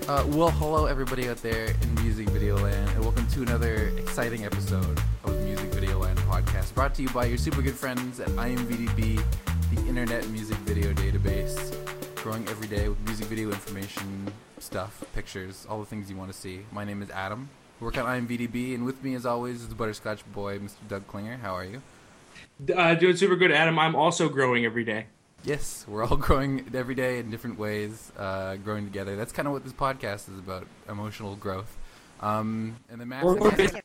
Well, hello everybody out there in Music Video Land, and welcome to another exciting episode of the Music Video Land podcast, brought to you by your super good friends at IMVDB, the Internet Music Video Database, growing every day with music video information, stuff, pictures, all the things you want to see. My name is Adam. I work on IMVDB, and with me, as always, is the Butterscotch Boy, Mr. Doug Klinger. How are you? Doing super good, Adam. I'm also growing every day. Yes, we're all growing every day in different ways, growing together. That's kind of what this podcast is about, emotional growth. And the massive...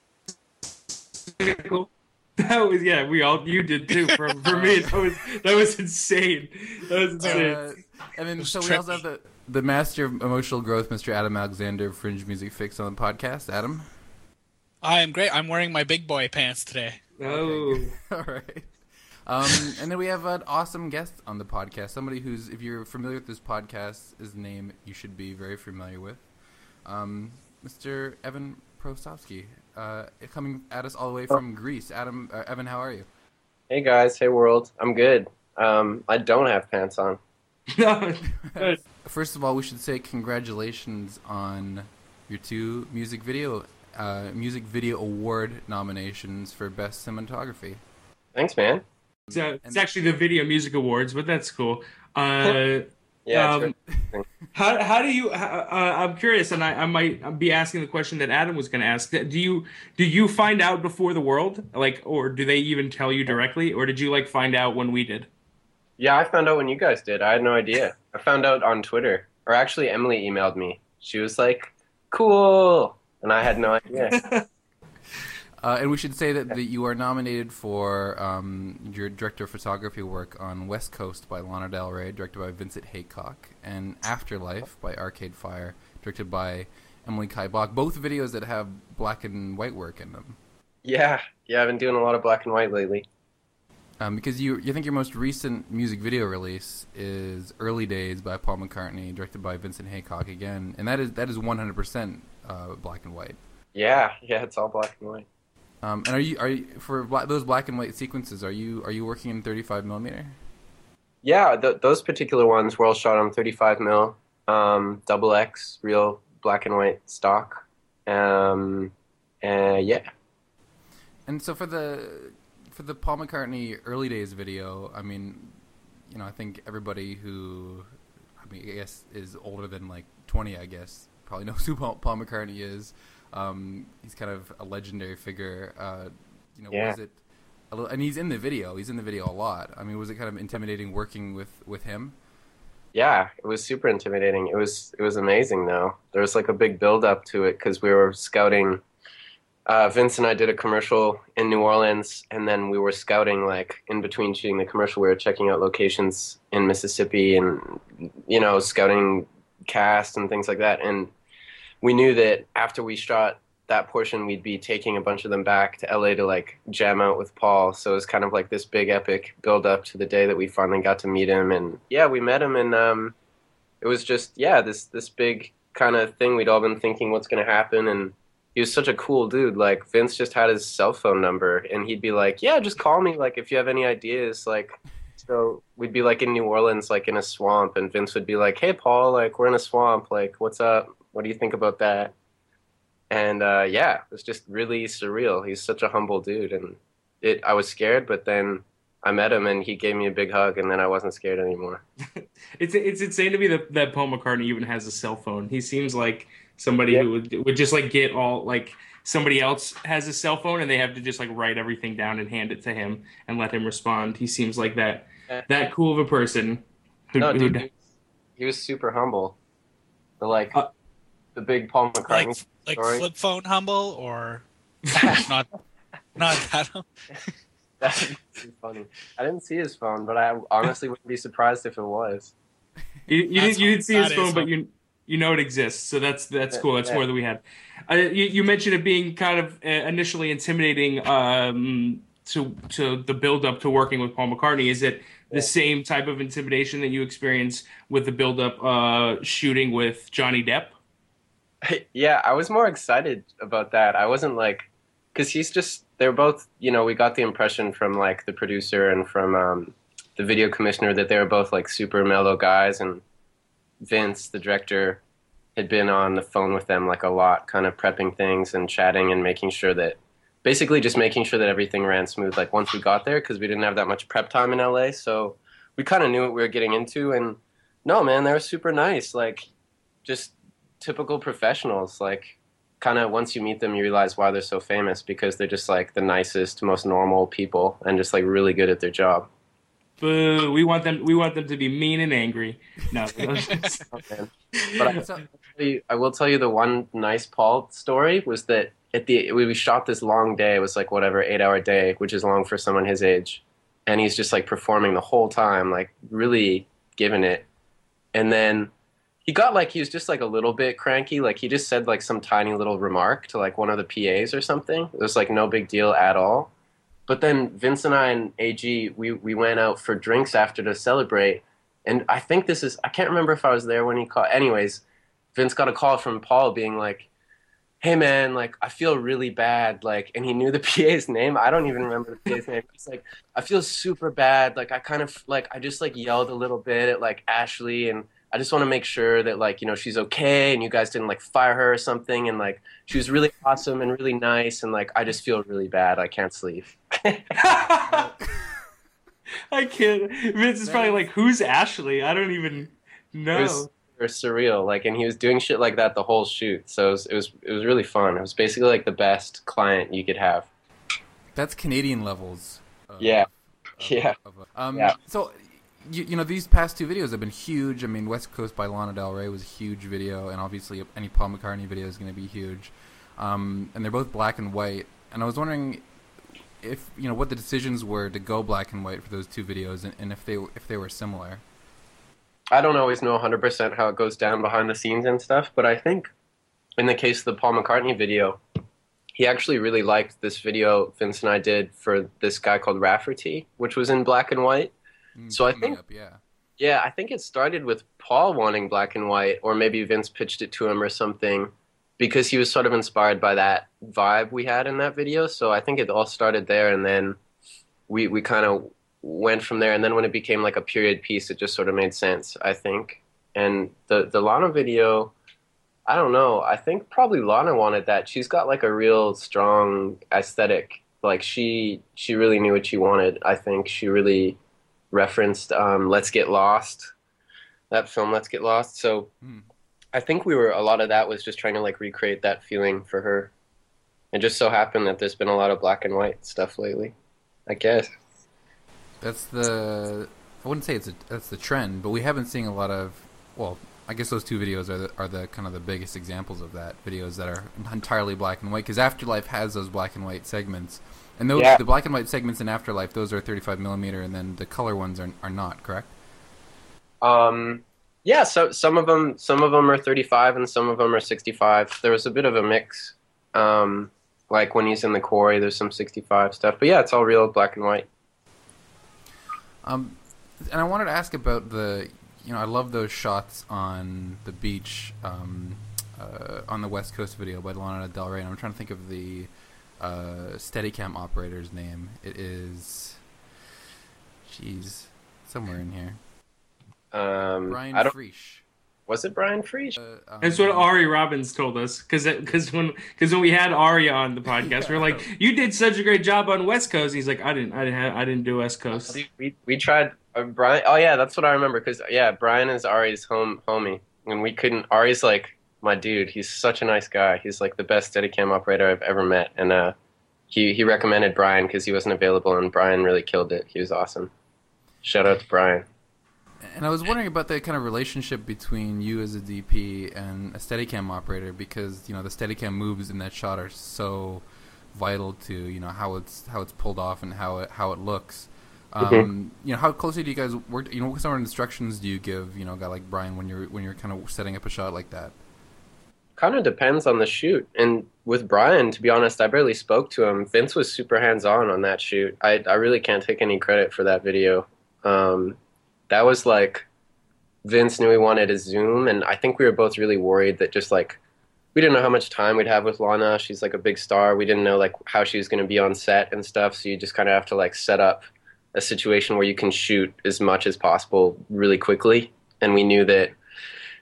That was, yeah, you did too. For me, that was insane. That was insane. And then, so we also have the master of emotional growth, Mr. Adam Alexander, Fringe Music Fix on the podcast. Adam? I am great. I'm wearing my big boy pants today. Oh. Okay. All right. And then we have an awesome guest on the podcast, somebody who's, if you're familiar with this podcast, his name you should be very familiar with, Mr. Evan Prostovsky, coming at us all the way from Greece. Evan, how are you? Hey guys, hey world, I'm good. I don't have pants on. First of all, we should say congratulations on your two music video award nominations for Best Cinematography. Thanks, man. It's actually the Video Music Awards, but that's cool. Yeah. How do you? I'm curious, and I might be asking the question that Adam was going to ask. Do you find out before the world, or do they even tell you directly, or did you find out when we did? Yeah, I found out when you guys did. I had no idea. I found out on Twitter, or actually Emily emailed me. She was like, "Cool," and I had no idea. And we should say that you are nominated for your director of photography work on West Coast by Lana Del Rey, directed by Vincent Haycock, and Afterlife by Arcade Fire, directed by Emily Kai Bach. Both videos that have black and white work in them. Yeah, I've been doing a lot of black and white lately. Because you think your most recent music video release is Early Days by Paul McCartney, directed by Vincent Haycock again, and that is 100% black and white. Yeah, it's all black and white. And are you for those black and white sequences? Are you working in 35 millimeter? Yeah, those particular ones were all shot on 35 mil, double X, real black and white stock. Yeah. And so for the Paul McCartney Early Days video, I mean, I think everybody who, I guess is older than 20, I guess, probably knows who Paul McCartney is. He's kind of a legendary figure. Yeah. Was it a little, and he's in the video. He's in the video a lot. I mean, was it kind of intimidating working with him? Yeah, it was super intimidating. It was amazing though. There was a big build up to it because we were scouting. Vince and I did a commercial in New Orleans, and then we were scouting in between shooting the commercial. We were checking out locations in Mississippi and scouting cast and things like that. And we knew that after we shot that portion, we'd be taking a bunch of them back to LA to jam out with Paul. So it was kind of this big epic build up to the day that we finally got to meet him. And yeah, we met him, and it was just this big kind of thing. We'd all been thinking what's going to happen, and he was such a cool dude. Vince just had his cell phone number, and he'd be like, "Yeah, just call me if you have any ideas." So we'd be in New Orleans, in a swamp, and Vince would be like, "Hey, Paul, we're in a swamp. What's up? What do you think about that?" And it was just really surreal. He's such a humble dude, and I was scared, but then I met him, and he gave me a big hug, and then I wasn't scared anymore. It's insane to me that Paul McCartney even has a cell phone. He seems like somebody who would just get all somebody else has a cell phone, and they have to just write everything down and hand it to him and let him respond. He seems like that cool of a person. Dude, he was super humble. The big Paul McCartney story. Flip phone humble, or not that. That's funny. I didn't see his phone, but I honestly wouldn't be surprised if it was. You didn't see his phone, but you know it exists, so that's cool. That's more than we had. You mentioned it being kind of initially intimidating to the build up to working with Paul McCartney. Is it the same type of intimidation that you experience with the build up shooting with Johnny Depp? Yeah, I was more excited about that. I wasn't because they're both, we got the impression from the producer and from the video commissioner that they were both super mellow guys, and Vince, the director, had been on the phone with them like a lot, kind of prepping things and chatting and making sure that, basically just making sure that everything ran smooth. Like once we got there, because we didn't have that much prep time in LA, so we kind of knew what we were getting into. And no, man, they were super nice. Like just typical professionals. Like kind of once you meet them, you realize why they're so famous, because they're just like the nicest, most normal people and just like really good at their job. Boo! We want them to be mean and angry. No. But I will tell you the one nice Paul story was that we shot this long day. It was like whatever 8-hour day, which is long for someone his age, and he's just like performing the whole time, like really giving it. And then he was just like a little bit cranky. Like he just said like some tiny little remark to like one of the PAs or something. It was like no big deal at all. But then Vince and I and AG, we went out for drinks after to celebrate. And I think I can't remember if I was there when he called. Anyways, Vince got a call from Paul being like, hey man, like I feel really bad. Like, and he knew the PA's name. I don't even remember the PA's name. He's like, I feel super bad. Like I just like yelled a little bit at like Ashley, and I just want to make sure that like, you know, she's okay and you guys didn't like fire her or something. And like, she was really awesome and really nice. And like, I just feel really bad. I can't sleep. I can't. Vince is probably like, who's Ashley? I don't even know. It was surreal. Like, and he was doing shit like that the whole shoot. So it was really fun. It was basically like the best client you could have. That's Canadian levels. Yeah. So, you know, these past two videos have been huge. I mean, West Coast by Lana Del Rey was a huge video, and obviously any Paul McCartney video is going to be huge. And they're both black and white. And I was wondering if, you know, what the decisions were to go black and white for those two videos, and if they were similar. I don't always know 100% how it goes down behind the scenes and stuff, but I think in the case of the Paul McCartney video, he actually really liked this video Vince and I did for this guy called Rafferty, which was in black and white. So I think, I think it started with Paul wanting black and white, or maybe Vince pitched it to him or something, because he was sort of inspired by that vibe we had in that video. So I think it all started there, and then we kind of went from there. And then when it became like a period piece, it just sort of made sense, I think. And the Lana video, I don't know. I think probably Lana wanted that. She's got like a real strong aesthetic. Like she really knew what she wanted. I think she really referenced Let's Get Lost, that film Let's Get Lost. So I think a lot of that was just trying to like recreate that feeling for her. It just so happened that there's been a lot of black and white stuff lately, I guess. I wouldn't say that's the trend, but we have been seeing a lot of, well, I guess those two videos are the kind of the biggest examples of that. Videos that are entirely black and white, because Afterlife has those black and white segments. And those, the black and white segments in Afterlife, those are 35mm, and then the color ones are not, correct? Yeah, so some of them are 35 and some of them are 65. There was a bit of a mix. Like when he's in the quarry, there's some 65 stuff. But yeah, it's all real black and white. And I wanted to ask about I love those shots on the beach on the West Coast video by Lana Del Rey. And I'm trying to think of the Steadicam operator's name. It is, somewhere in here. Brian Frisch. Was it Brian Frisch? That's what Ari Robbins told us. Because when we had Ari on the podcast, we were like, "You did such a great job on West Coast." He's like, "I didn't do West Coast." We tried Brian. Oh yeah, that's what I remember. Because Brian is Ari's homie, and we couldn't. Ari's like my dude. He's such a nice guy. He's like the best Steadicam operator I've ever met, and he recommended Brian because he wasn't available, and Brian really killed it. He was awesome. Shout out to Brian. And I was wondering about the kind of relationship between you as a DP and a Steadicam operator, because the Steadicam moves in that shot are so vital to how it's pulled off and how it looks. How closely do you guys work? What sort of instructions do you give a guy like Brian when you're kind of setting up a shot like that? Kind of depends on the shoot. And with Brian, to be honest, I barely spoke to him. Vince was super hands-on that shoot. I really can't take any credit for that video. That was like, Vince knew he wanted a zoom, and I think we were both really worried that just like, we didn't know how much time we'd have with Lana. She's like a big star. We didn't know like how she was going to be on set and stuff, so you just kind of have to like set up a situation where you can shoot as much as possible really quickly. And we knew that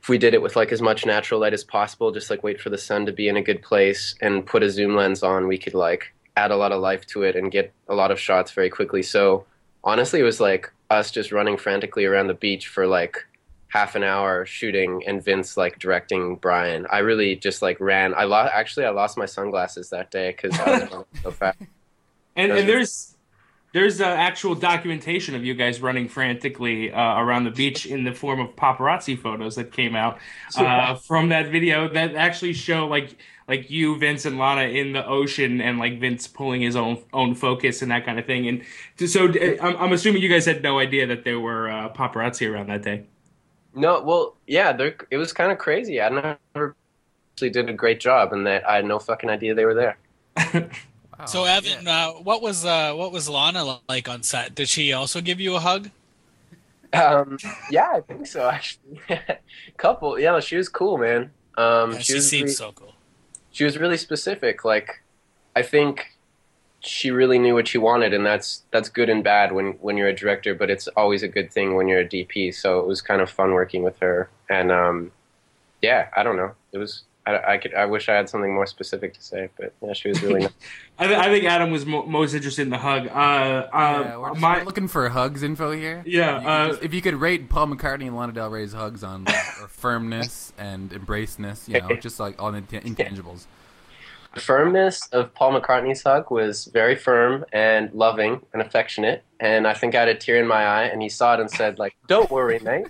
if we did it with like as much natural light as possible, just like wait for the sun to be in a good place and put a zoom lens on, we could like add a lot of life to it and get a lot of shots very quickly. So honestly, it was like us just running frantically around the beach for like half an hour shooting, and Vince like directing Brian. I really just like ran. I lost my sunglasses that day because I was running so fast. And there's actual documentation of you guys running frantically around the beach in the form of paparazzi photos that came out from that video that actually show like you, Vince, and Lana in the ocean, and like Vince pulling his own focus and that kind of thing. And so I'm assuming you guys had no idea that there were paparazzi around that day. No, well, yeah, it was kind of crazy. I never actually did a great job, and that I had no fucking idea they were there. Wow. So Evan, what was Lana like on set? Did she also give you a hug? Yeah, I think so. Actually, couple. Yeah, she was cool, man. She seems so cool. She was really specific. Like, I think she really knew what she wanted, and that's good and bad when you're a director, but it's always a good thing when you're a DP. So it was kind of fun working with her, and yeah, I don't know. It was. I wish I had something more specific to say, but yeah, she was really nice. I think Adam was most interested in the hug. We're looking for hugs info here. Yeah. If you could rate Paul McCartney and Lana Del Rey's hugs on or firmness and embraceness, just like all the intangibles. The firmness of Paul McCartney's hug was very firm and loving and affectionate, and I think I had a tear in my eye, and he saw it and said, like, "Don't worry, mate."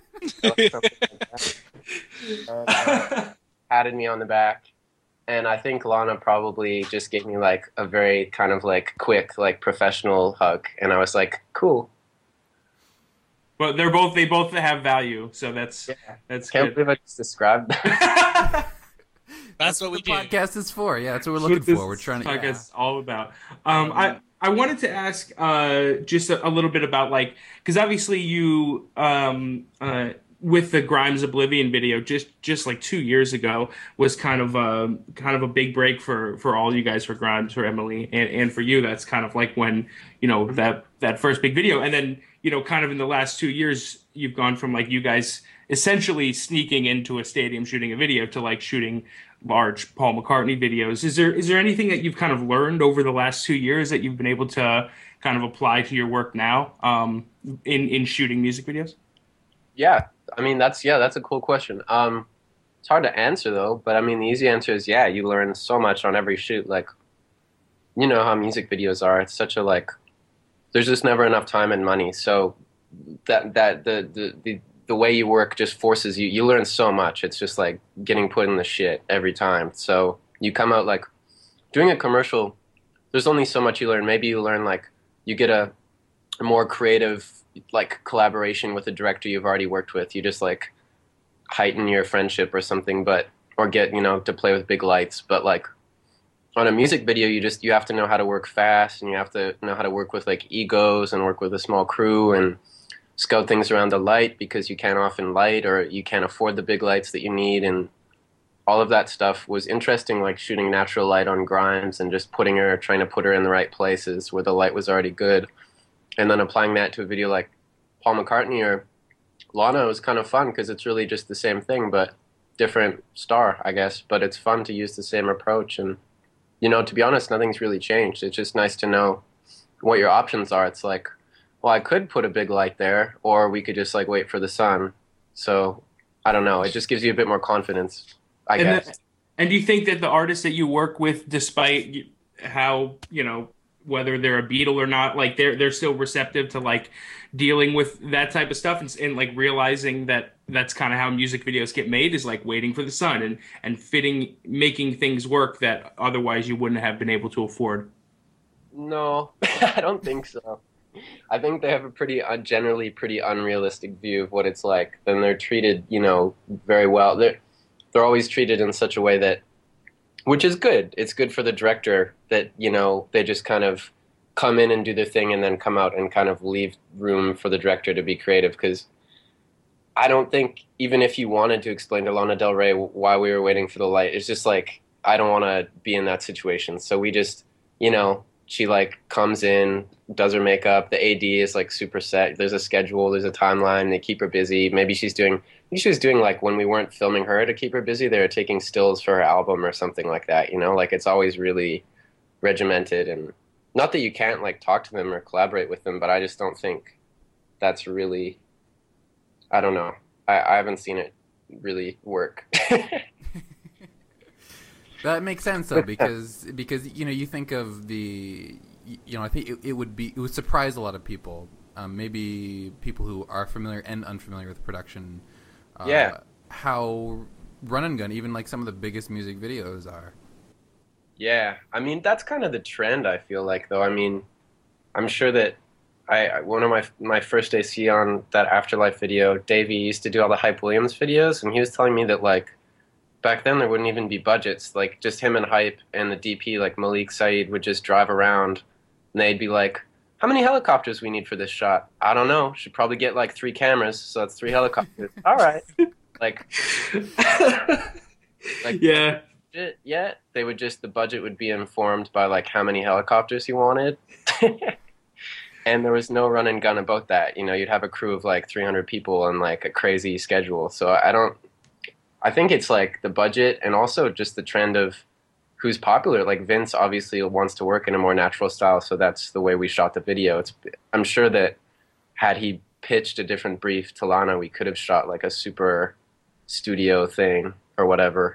Patted me on the back, and I think Lana probably just gave me like a very kind of like quick, like professional hug, and I was like, "Cool." But they both have value, so that's Can't believe I just described that. That's what the podcast is for. Yeah, that's what we're looking for. We're trying to. Podcast is all about. I wanted to ask just a little bit about like, because obviously you with the Grimes Oblivion video just like 2 years ago was kind of a big break for all you guys, for Grimes, for Emily, and for you. That's kind of like when that first big video, and then kind of in the last 2 years you've gone from like you guys essentially sneaking into a stadium shooting a video to like shooting large Paul McCartney videos. Is there anything that you've kind of learned over the last 2 years that you've been able to kind of apply to your work now in shooting music videos? Yeah, I mean that's a cool question. It's hard to answer though, but I mean the easy answer is yeah, you learn so much on every shoot. Like, you know how music videos are. It's such a like, there's just never enough time and money. So that the way you work just forces you. You learn so much. It's just like getting put in the shit every time. So you come out like doing a commercial. There's only so much you learn. Maybe you learn like you get a more creative like collaboration with a director you've already worked with. You just like heighten your friendship or something, or get to play with big lights. But like on a music video, you have to know how to work fast, and you have to know how to work with like egos and work with a small crew and scout things around the light, because you can't often light, or you can't afford the big lights that you need. And all of that stuff was interesting, like shooting natural light on Grimes and just trying to put her in the right places where the light was already good. And then applying that to a video like Paul McCartney or Lana was kind of fun, because it's really just the same thing, but different star, I guess. But it's fun to use the same approach. And, to be honest, nothing's really changed. It's just nice to know what your options are. It's like, well, I could put a big light there, or we could just like wait for the sun. So I don't know. It just gives you a bit more confidence, I guess. And do you think that the artists that you work with, despite how, whether they're a Beatle or not, like they're still receptive to like dealing with that type of stuff and like realizing that that's kind of how music videos get made, is like waiting for the sun and making things work that otherwise you wouldn't have been able to afford? No, I don't think so. I think they have a generally pretty unrealistic view of what it's like. Then they're treated, very well. They're always treated in such a way that, which is good. It's good for the director that, they just kind of come in and do their thing and then come out and kind of leave room for the director to be creative. Because I don't think, even if you wanted to explain to Lana Del Rey why we were waiting for the light, it's just like, I don't want to be in that situation. So we just, she like comes in, does her makeup. The AD is like super set. There's a schedule, there's a timeline. They keep her busy. Maybe she's doing she was doing like when we weren't filming her to keep her busy, they were taking stills for her album or something like that. You know, like it's always really regimented, and not that you can't like talk to them or collaborate with them, but I just don't think that's really. I don't know. I haven't seen it really work. That makes sense though, because you know, you think of the, you know, I think it would surprise a lot of people, maybe people who are familiar and unfamiliar with production. Yeah. How run and gun, even like some of the biggest music videos are. Yeah, I mean that's kind of the trend. I feel like though. I mean, I'm sure that one of my first AC on that Afterlife video, Davey used to do all the Hype Williams videos, and he was telling me that like back then there wouldn't even be budgets. Like just him and Hype and the DP like Malik Saeed would just drive around, and they'd be like, "How many helicopters we need for this shot? I don't know. Should probably get like 3 cameras, so that's 3 helicopters. All right." Like, yeah. Yet they would just, the budget would be informed by like how many helicopters he wanted. And there was no run and gun about that. You know, you'd have a crew of like 300 people and like a crazy schedule. So I think it's like the budget and also just the trend of who's popular. Like Vince obviously wants to work in a more natural style, so that's the way we shot the video. I'm sure that had he pitched a different brief to Lana, we could have shot like a super studio thing or whatever.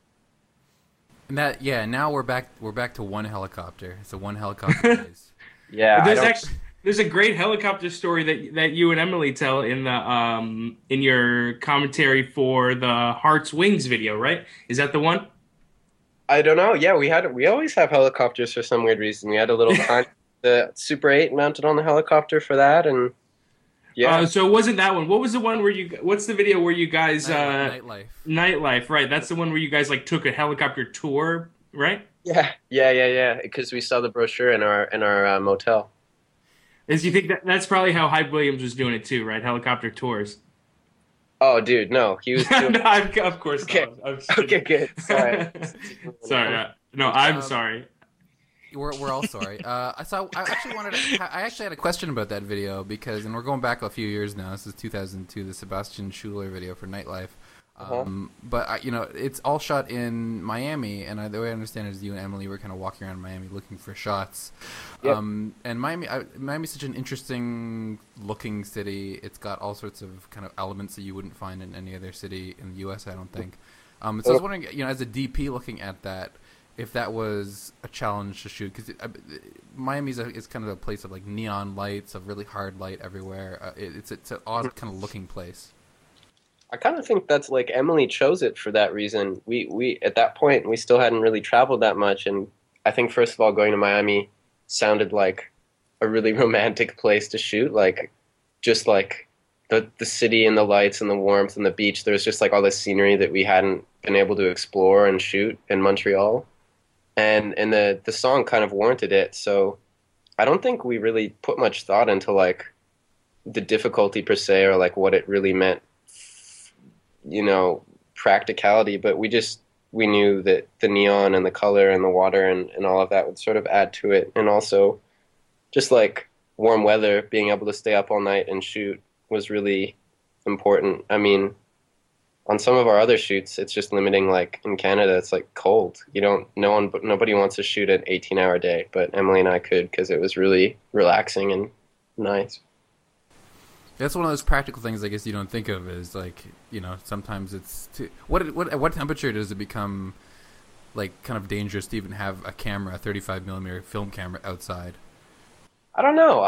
And that, yeah, now we're back to one helicopter. It's a one helicopter place. Yeah, there's a great helicopter story that you and Emily tell in the in your commentary for the Hearts Wings video, right? Is that the one? I don't know. Yeah, we always have helicopters for some weird reason. We had a little the Super 8 mounted on the helicopter for that, and yeah. So it wasn't that one. What was the one where what's the video where you guys Nightlife, right? That's the one where you guys like took a helicopter tour, right? Yeah. Because we saw the brochure in our motel. Is you think that's probably how Hype Williams was doing it too, right? Helicopter tours. Oh, dude, no, he was doing... No, of course okay. not. Okay, good. Sorry. Sorry. No, I'm sorry. We're all sorry. So I actually had a question about that video because, and we're going back a few years now. This is 2002, the Sebastian Schuler video for Nightlife. But you know, it's all shot in Miami, and the way I understand it is you and Emily were kind of walking around Miami looking for shots. Yep. And Miami's such an interesting looking city. It's got all sorts of kind of elements that you wouldn't find in any other city in the U.S. I don't think. So I was wondering, you know, as a DP looking at that, if that was a challenge to shoot, because Miami is kind of a place of like neon lights, of really hard light everywhere. It's an odd kind of looking place. I kind of think that's like Emily chose it for that reason. We at that point we still hadn't really traveled that much, and I think first of all going to Miami sounded like a really romantic place to shoot, like just like the city and the lights and the warmth and the beach. There's just like all this scenery that we hadn't been able to explore and shoot in Montreal. And the song kind of warranted it, so I don't think we really put much thought into like the difficulty per se or like what it really meant, you know, practicality. But we knew that the neon and the color and the water and all of that would sort of add to it, and also just like warm weather, being able to stay up all night and shoot was really important. I mean, on some of our other shoots, it's just limiting. Like in Canada, it's like cold. Nobody wants to shoot an 18-hour day, but Emily and I could because it was really relaxing and nice. That's one of those practical things I guess you don't think of, is like, you know, sometimes it's at what temperature does it become like kind of dangerous to even have a 35mm film camera outside? I don't know.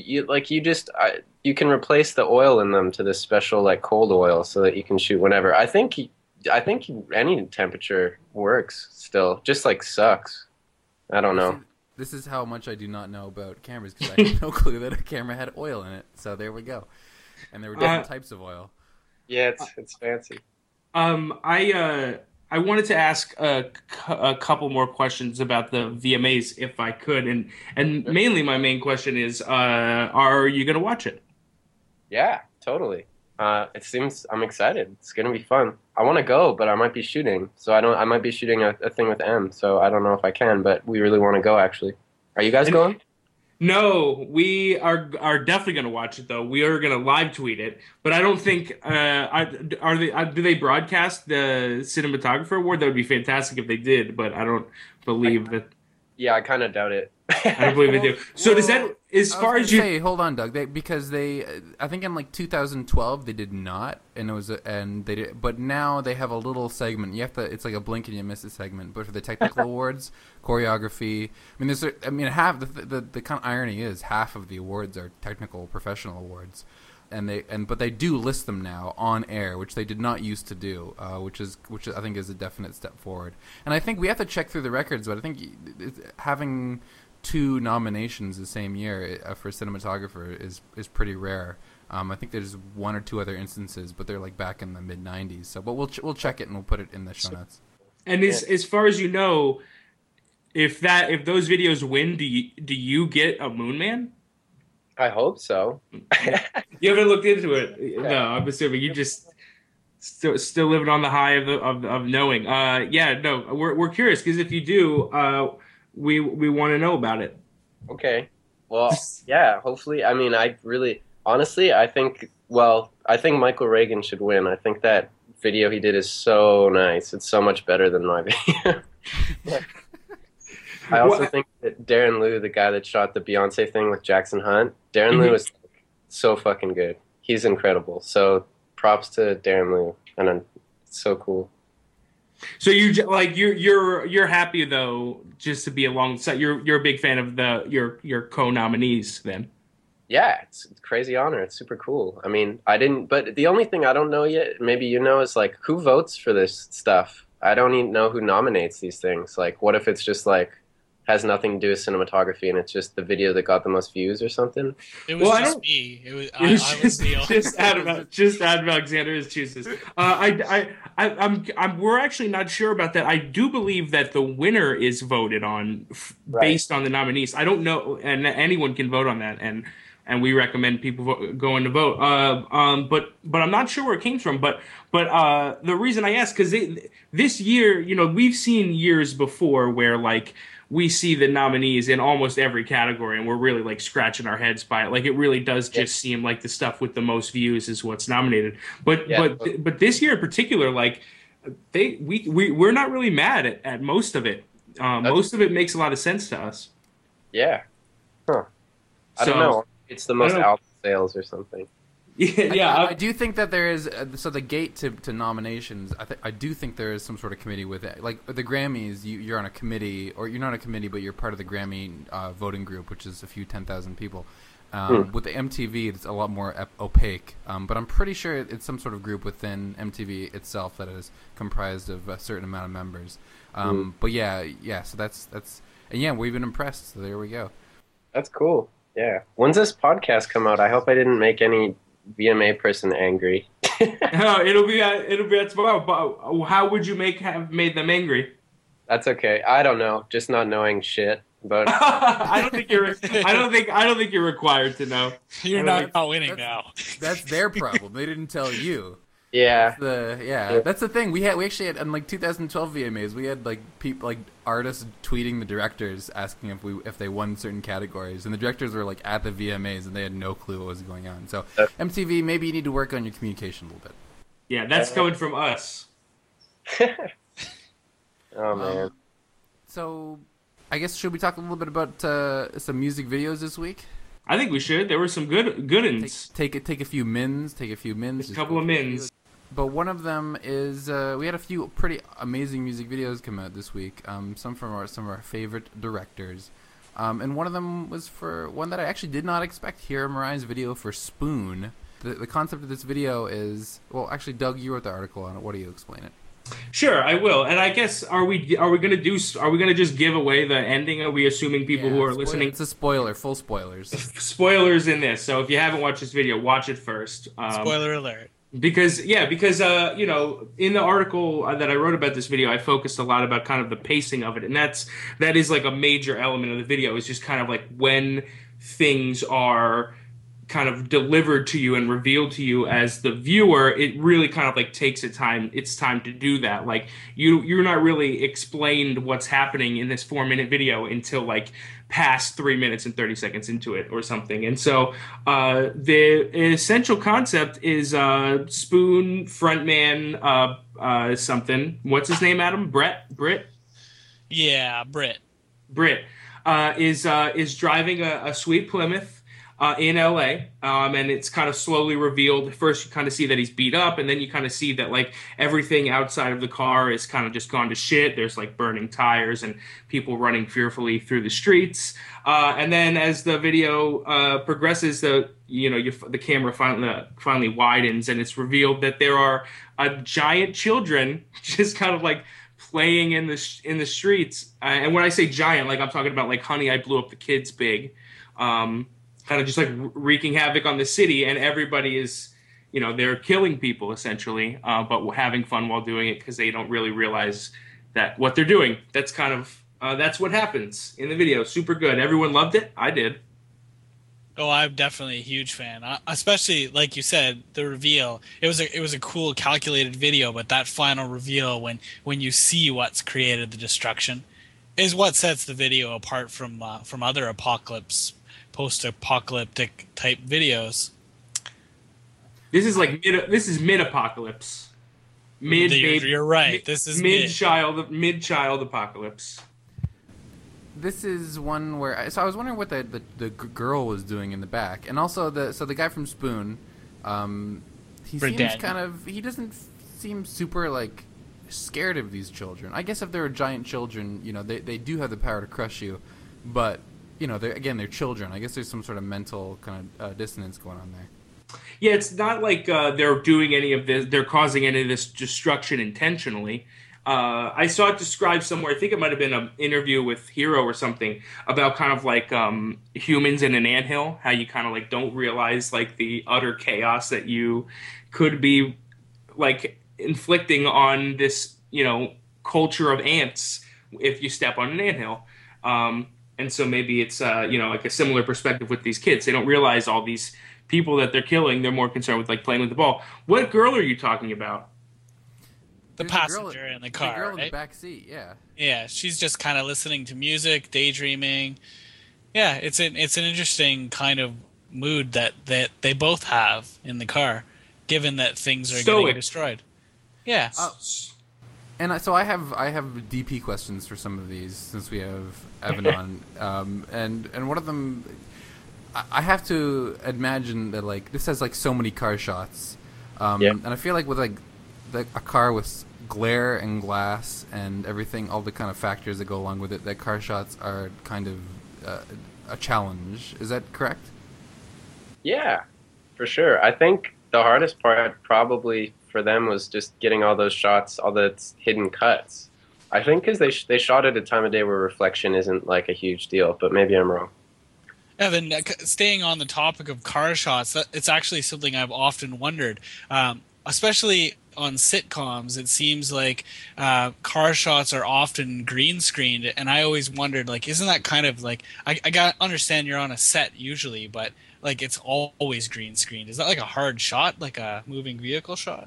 You can replace the oil in them to this special like cold oil so that you can shoot whenever. I think any temperature works still. Just like sucks. I don't know. This is how much I do not know about cameras, because I had no clue that a camera had oil in it. So there we go. And there were different types of oil. Yeah, it's fancy. I wanted to ask a couple more questions about the VMAs, if I could, and mainly my main question is, are you going to watch it? Yeah, totally. It seems I'm excited. It's going to be fun. I want to go, but I might be shooting, so I might be shooting a thing with M, so I don't know if I can, but we really want to go. Actually, are you guys going? No, we are definitely going to watch it though. We are going to live tweet it, but I don't think do they broadcast the cinematographer award? That would be fantastic if they did, but I don't believe that. Yeah, I kind of doubt it. I don't believe they do. So does that, as far as you say, hold on, Doug, because I think in like 2012 they did not, and it was they did, but now they have a little segment. You have to, it's like a blink and you miss a segment. But for the technical awards, choreography, half the kind of irony is half of the awards are technical professional awards. But they do list them now on air, which they did not used to do, which I think is a definite step forward. And I think we have to check through the records, but I think having 2 nominations the same year for cinematographer is pretty rare. I think there's 1 or 2 other instances, but they're like back in the mid '90s. So, but we'll check it and we'll put it in the show notes. And as far as you know, if those videos win, do you get a Moon Man? I hope so. You haven't looked into it. Yeah. No, I'm assuming you just still living on the high of knowing. No, we're curious because if you do, we want to know about it. Okay. Well, yeah. Hopefully, I mean, honestly, I think Michael Reagan should win. I think that video he did is so nice. It's so much better than my video. I also think that Darren Liu, the guy that shot the Beyonce thing with Jackson Hunt, Darren Liu is so fucking good. He's incredible. So props to Darren Liu, and it's so cool. So you're happy though, just to be alongside. You're a big fan of your co-nominees then. Yeah, it's a crazy honor. It's super cool. I mean, but the only thing I don't know yet, maybe you know, is like who votes for this stuff. I don't even know who nominates these things. Like, what if it's just like has nothing to do with cinematography, and it's just the video that got the most views or something? It was just me. Just Adam Alexander is chooses. We're actually not sure about that. I do believe that the winner is voted on based on the nominees. I don't know, and anyone can vote on that, and we recommend people going to vote. But I'm not sure where it came from. But the reason I ask, because this year, you know, we've seen years before where like we see the nominees in almost every category, and we're really like scratching our heads by it. Like it really does just seem like the stuff with the most views is what's nominated. But this year in particular, like we're not really mad at most of it. Most of it makes a lot of sense to us. Yeah. Huh. I don't know. It's the most album sales or something. I do think that there is so the gate to nominations. I do think there is some sort of committee with it. Like the Grammys, you're on a committee, or you're not a committee, but you're part of the Grammy voting group, which is a few 10,000 people. With the MTV, it's a lot more opaque. But I'm pretty sure it's some sort of group within MTV itself that is comprised of a certain amount of members. But so that's and yeah, we've been impressed. So there we go. That's cool. Yeah. When's this podcast come out? I hope I didn't make any VMA person angry. No, it'll be at tomorrow. But how would you have made them angry? That's okay. I don't know. Just not knowing shit. But I don't think you're required to know. You're not winning now. That's their problem. They didn't tell you. Yeah. That's the thing. We actually had in like 2012 VMAs. We had like people, like artists tweeting the directors asking if they won certain categories, and the directors were like at the VMAs and they had no clue what was going on. So MTV, maybe you need to work on your communication a little bit. Yeah, that's coming from us. Oh man. So, I guess should we talk a little bit about some music videos this week? I think we should. There were some good uns. Take a few mins. A couple of mins. But one of them is we had a few pretty amazing music videos come out this week. Some from some of our favorite directors, and one of them was for one that I actually did not expect. Hiro Murai's video for Spoon. The concept of this video is, well, actually, Doug, you wrote the article on it. Why don't you explain it? Sure, I will. And I guess are we gonna just give away the ending? Are we assuming people who are listening? It's a spoiler, full spoilers. Spoilers in this. So if you haven't watched this video, watch it first. Spoiler alert. Because you know, in the article that I wrote about this video, I focused a lot about kind of the pacing of it, and that is like a major element of the video. Is just kind of like when things are kind of delivered to you and revealed to you as the viewer, it really kind of like takes its time to do that. Like you're not really explained what's happening in this 4-minute video until like past 3 minutes and 30 seconds into it or something. And so the essential concept is Spoon frontman something. What's his name, Adam? Britt? Yeah, Britt is driving a sweet Plymouth in LA, and it's kind of slowly revealed. First, you kind of see that he's beat up, and then you kind of see that like everything outside of the car is kind of just gone to shit. There's like burning tires and people running fearfully through the streets. And then as the video progresses, the camera finally widens, and it's revealed that there are giant children just kind of like playing in the streets. And when I say giant, like I'm talking about like Honey, I Blew Up the Kids big. Kind of just like wreaking havoc on the city, and everybody is, they're killing people essentially, but having fun while doing it because they don't really realize that what they're doing. That's kind of that's what happens in the video. Super good. Everyone loved it. I did. Oh, I'm definitely a huge fan. Especially like you said, the reveal. It was a cool, calculated video, but that final reveal when you see what's created the destruction is what sets the video apart from other post-apocalyptic type videos. This is like mid-apocalypse. You're right. This is mid-child apocalypse. This is one where I was wondering what the girl was doing in the back, and also the guy from Spoon. He doesn't seem super like scared of these children. I guess if they're giant children, they do have the power to crush you, but they're children. I guess there's some sort of mental kind of dissonance going on there. Yeah, it's not like they're doing any of this. They're causing any of this destruction intentionally. I saw it described somewhere. I think it might have been an interview with Hero or something about kind of like humans in an anthill. How you kind of like don't realize like the utter chaos that you could be like inflicting on this culture of ants if you step on an anthill. And so maybe it's like a similar perspective with these kids. They don't realize all these people that they're killing. They're more concerned with like playing with the ball. What girl are you talking about? The passenger in the car, the girl right? in the back seat, yeah. Yeah, she's just kind of listening to music, daydreaming. Yeah, it's an interesting kind of mood that they both have in the car, given that things are getting destroyed. Yeah. And so I have DP questions for some of these since we have Evan on, and one of them, I have to imagine that like this has like so many car shots, and I feel like with like a car with glare and glass and everything, all the kind of factors that go along with it, that car shots are kind of a challenge. Is that correct? Yeah, for sure. I think the hardest part probably for them was just getting all those shots, all the hidden cuts. I think because they shot at a time of day where reflection isn't like a huge deal, but maybe I'm wrong. Evan, staying on the topic of car shots, it's actually something I've often wondered, especially on sitcoms. It seems like car shots are often green screened, and I always wondered, like, isn't that kind of like I got understand you're on a set usually, but like it's always green screened. Is that like a hard shot, like a moving vehicle shot?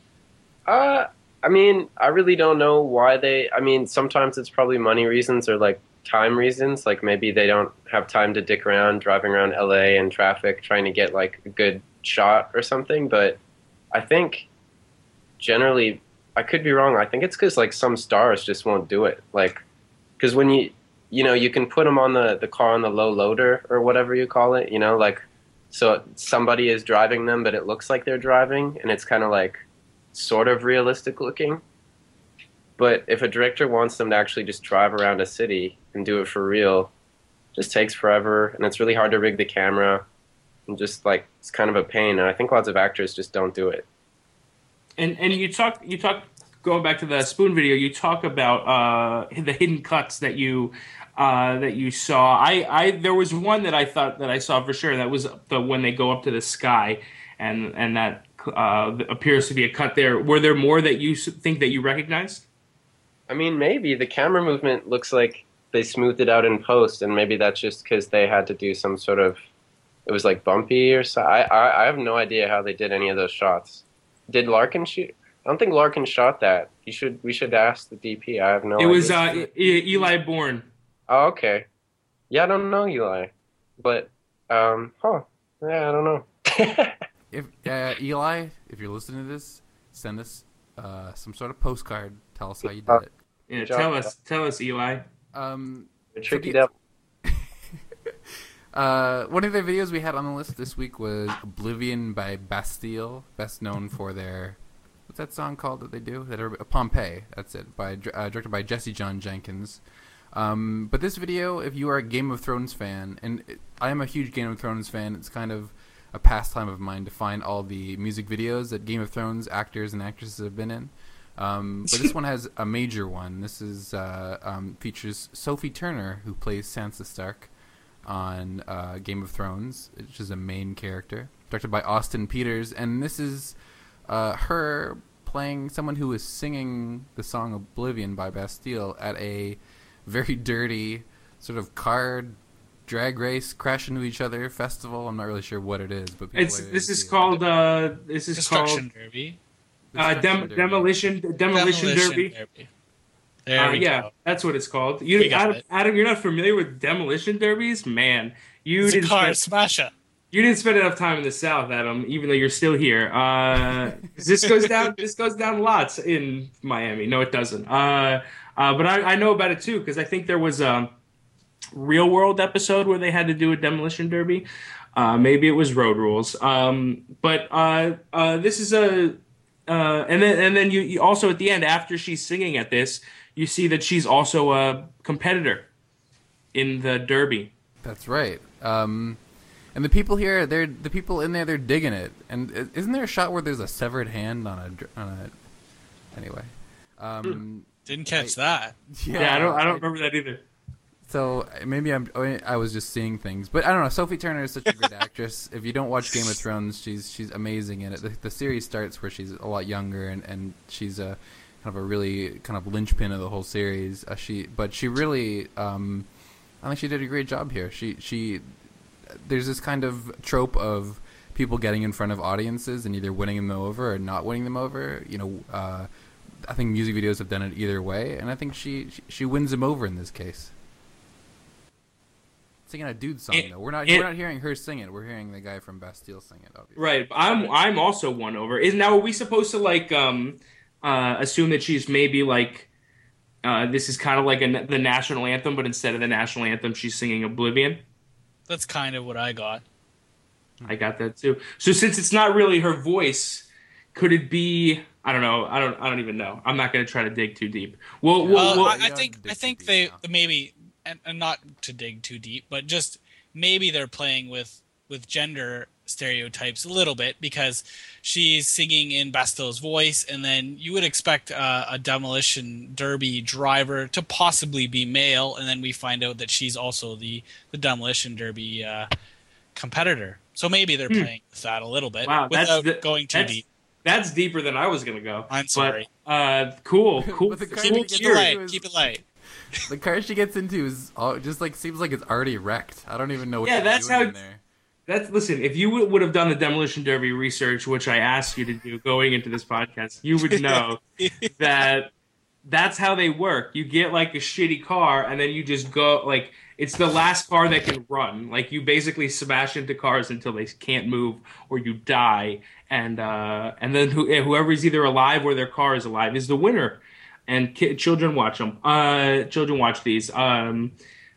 I mean, I really don't know why sometimes it's probably money reasons or like time reasons. Like maybe they don't have time to dick around driving around LA in traffic trying to get like a good shot or something. But I think generally, I could be wrong. I think it's because like some stars just won't do it. Like, because when you can put them on the car on the low loader or whatever you call it, like, so somebody is driving them, but it looks like they're driving, and it's kind of like sort of realistic looking. But if a director wants them to actually just drive around a city and do it for real, it just takes forever, and it's really hard to rig the camera, and just like it's kind of a pain. And I think lots of actors just don't do it. And you talk going back to the Spoon video. You talk about the hidden cuts that you saw. I there was one that I thought that I saw for sure. That was when they go up to the sky, and that appears to be a cut there. Were there more that you think that you recognized? I mean, maybe the camera movement looks like they smoothed it out in post, and maybe that's just because they had to do some sort of it was like bumpy or so. I have no idea how they did any of those shots. Did Larkin shoot? I don't think Larkin shot that. We should ask the DP. I have no idea. It was Eli Bourne. Oh, okay. Yeah, I don't know Eli, but yeah, I don't know. If Eli, if you're listening to this, send us some sort of postcard. Tell us how you did it. Yeah, tell us, Eli. Tricky devil. One of the videos we had on the list this week was Oblivion by Bastille, best known for their, what's that song called that they do? Pompeii, that's it, directed by Jesse John Jenkins. But this video, if you are a Game of Thrones fan, and I am a huge Game of Thrones fan, it's kind of a pastime of mine to find all the music videos that Game of Thrones actors and actresses have been in. But this one has a major one. This is features Sophie Turner, who plays Sansa Stark on Game of Thrones, which is a main character, directed by Austin Peters, and this is her playing someone who is singing the song Oblivion by Bastille at a very dirty sort of car drag race crash into each other festival. I'm not really sure what it is, but this is called Destruction Derby. Demolition Derby. There we go. That's what it's called. Adam, you're not familiar with demolition derbies, man. It's a car smasher. You didn't spend enough time in the South, Adam, even though you're still here. This goes down. This goes down lots in Miami. No, it doesn't. But I know about it too because I think there was a Real World episode where they had to do a demolition derby. Maybe it was Road Rules. But this is a. And then you also at the end, after she's singing at this, you see that she's also a competitor in the derby. That's right. And the people here, they're digging it. And isn't there a shot where there's a severed hand on a anyway? Didn't catch that. Yeah, I don't remember that either. So maybe I was just seeing things, but I don't know. Sophie Turner is such a great actress. If you don't watch Game of Thrones, she's amazing in it. The series starts where she's a lot younger, and she's a kind of a really kind of linchpin of the whole series. But she really, I think she did a great job here. There's this kind of trope of people getting in front of audiences and either winning them over or not winning them over. You know, I think music videos have done it either way, and I think she wins them over in this case. Singing a dude song though. We're not hearing her sing it. We're hearing the guy from Bastille sing it. Obviously. Right. I'm also won over. Are we supposed to like assume that she's maybe like this is kind of like the national anthem, but instead of the national anthem, she's singing Oblivion? That's kind of what I got. I got that too. So since it's not really her voice, could it be? I don't know. I don't even know. I'm not going to try to dig too deep. I think they maybe. And not to dig too deep, but just maybe they're playing with gender stereotypes a little bit because she's singing in Bastille's voice, and then you would expect a demolition derby driver to possibly be male, and then we find out that she's also the demolition derby competitor. So maybe they're playing with that a little bit without going too deep. That's deeper than I was going to go. I'm sorry. But, cool. Keep it light. The car she gets into is just like seems like it's already wrecked. I don't even know what that's doing how. In there. Listen. If you would have done the demolition derby research, which I asked you to do going into this podcast, you would know that that's how they work. You get like a shitty car, and then you just go like it's the last car that can run. Like you basically smash into cars until they can't move or you die, and then whoever's either alive or their car is alive is the winner. And children watch them. Children watch these. We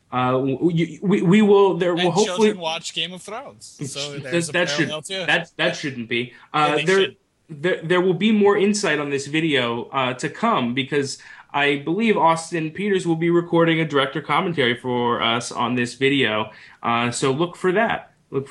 will. There will hopefully children watch Game of Thrones. So there's that shouldn't be. There will be more insight on this video to come because I believe Austin Peters will be recording a director commentary for us on this video. So look for that.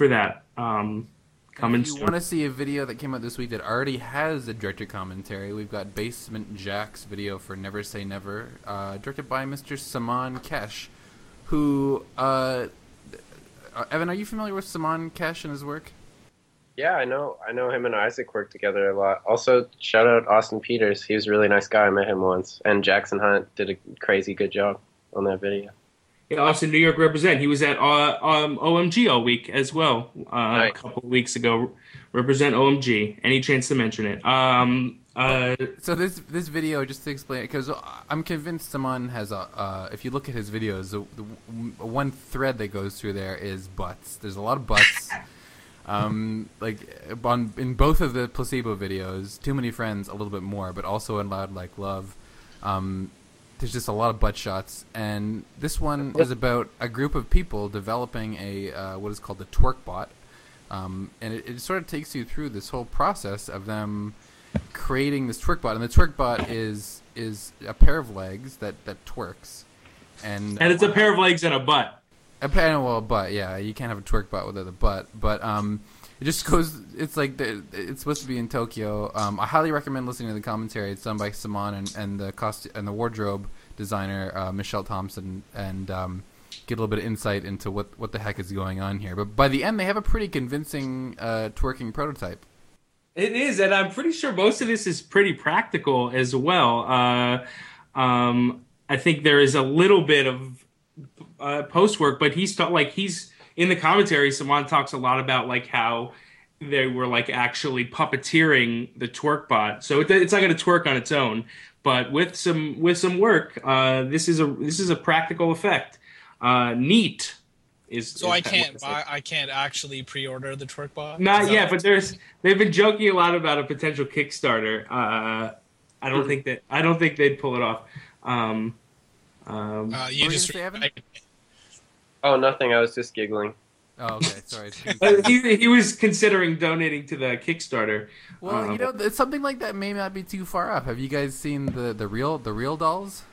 If you want to see a video that came out this week that already has a director commentary, we've got Basement Jack's video for Never Say Never, directed by Mr. Saman Kesh, who, Evan, are you familiar with Saman Kesh and his work? Yeah, I know him and Isaac work together a lot. Also, shout out Austin Peters. He was a really nice guy. I met him once. And Jackson Hunt did a crazy good job on that video. Austin, New York represent. He was at OMG all week as well. Nice. A couple of weeks ago. Represent OMG. Any chance to mention it? So this video, just to explain it, because I'm convinced Saman has a. If you look at his videos, the one thread that goes through there is butts. There's a lot of butts. Like in both of the Placebo videos, Too Many Friends a little bit more, but also in Loud Like Love, there's just a lot of butt shots. And this one is about a group of people developing a what is called the twerk bot, and it sort of takes you through this whole process of them creating this twerk bot. And the twerk bot is a pair of legs that twerks, and it's a pair of legs and a butt. Well, a butt, yeah. You can't have a twerk bot without a butt. But it just goes. It's like it's supposed to be in Tokyo. I highly recommend listening to the commentary. It's done by Saman and the wardrobe designer Michelle Thompson, and get a little bit of insight into what the heck is going on here. But by the end, they have a pretty convincing twerking prototype. It is, and I'm pretty sure most of this is pretty practical as well. I think there is a little bit of post work, but he's in the commentary. Saman talks a lot about like how they were like actually puppeteering the twerk bot, so it's not going to twerk on its own, but with some work, this is a practical effect. Neat. I can't actually pre-order the twerk bot. Not yet, but they've been joking a lot about a potential Kickstarter. I don't think they'd pull it off. You just. Oh, nothing. I was just giggling. Oh, okay. Sorry. he was considering donating to the Kickstarter. Well, something like that may not be too far off. Have you guys seen the real dolls?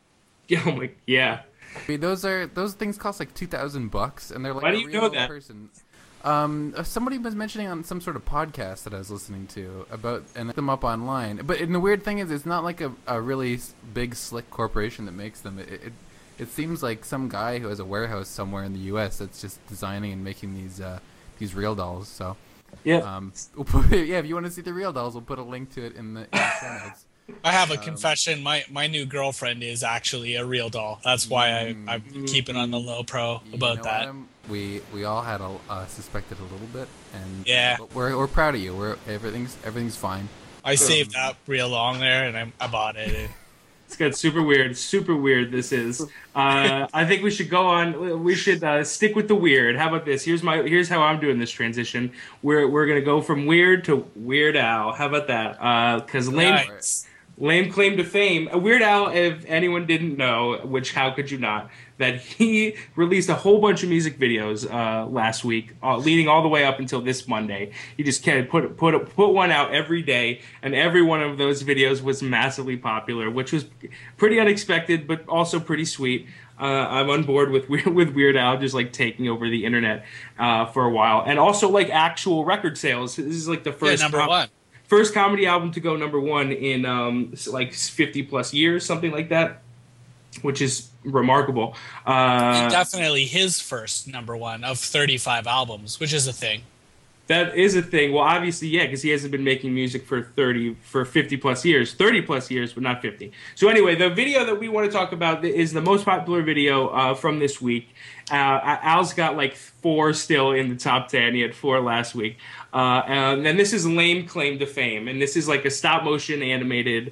Yeah. I mean, those things cost like $2,000, and they're like Why do you a real know that? person. Somebody was mentioning on some sort of podcast that I was listening to about and them up online. But the weird thing is, it's not like a really big slick corporation that makes them. It seems like some guy who has a warehouse somewhere in the U.S. that's just designing and making these real dolls. So yeah, if you want to see the real dolls, we'll put a link to it in the show notes. I have a confession. My new girlfriend is actually a real doll. That's why I'm keeping on the low pro about that. Adam, we all had suspected a little bit, and yeah, we're proud of you. Everything's fine. I saved that reel long there, and I bought it. It's got super weird. Super weird. This is. I think we should go on. We should stick with the weird. How about this? Here's how I'm doing this transition. We're gonna go from weird to Weird Al. How about that? Because lame claim to fame. Weird Al, if anyone didn't know, which how could you not, that he released a whole bunch of music videos last week, leading all the way up until this Monday. He just put one out every day, and every one of those videos was massively popular, which was pretty unexpected, but also pretty sweet. I'm on board with Weird Al just like taking over the internet for a while, and also like actual record sales. This is like the first number one. First comedy album to go number one in like 50 plus years, something like that, which is remarkable. Definitely his first number one of 35 albums, which is a thing. That is a thing. Well, obviously, yeah, because he hasn't been making music for 50 plus years, 30 plus years, but not 50. So anyway, the video that we want to talk about is the most popular video from this week. Al's got like 4 still in the top 10. He had 4 last week. And then this is Lame Claim to Fame, and this is like a stop motion animated